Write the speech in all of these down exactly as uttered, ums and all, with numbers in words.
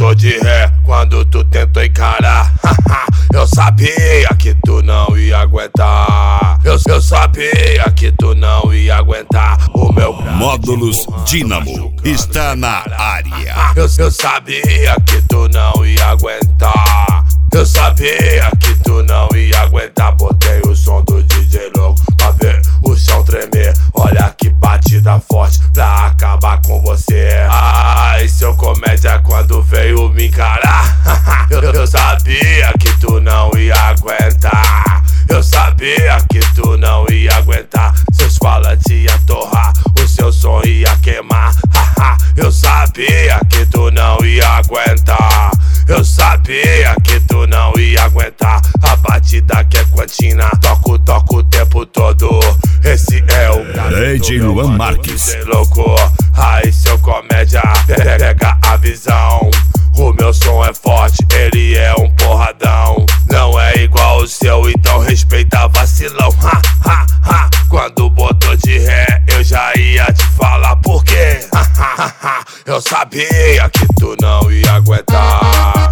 botou de ré quando tu tentou encarar. Eu sabia que tu não ia aguentar. Eu, eu sabia que tu não ia aguentar. O meu Módulos Dínamo está na área. Eu, eu sabia que tu não ia aguentar. Eu sabia que tu não ia aguentar. Botei o som do D J louco pra ver o chão tremer. Olha que batida forte pra acabar com você. Ai, seu comédia quando veio me encarar. eu, eu sabia que tu não ia aguentar. Eu sabia que tu não ia aguentar. Seus falantes ia torrar, o seu som ia queimar. Eu sabia que tu não ia aguentar. Eu sabia que tu não ia aguentar. A batida que é cantina, toco, toco o tempo todo. Esse é o D J Luan Marques. D J louco, aí seu comédia, pega a visão. O meu som é forte, ele é um porradão. Não é igual o seu, então respeita vacilão. Ha, ha, ha. Quando botou de ré, eu já ia te falar por quê. Ha, ha, ha. Eu sabia que tu não ia aguentar.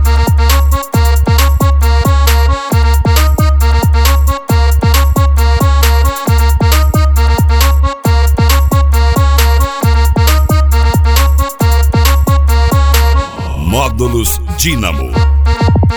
Módulos Dínamo.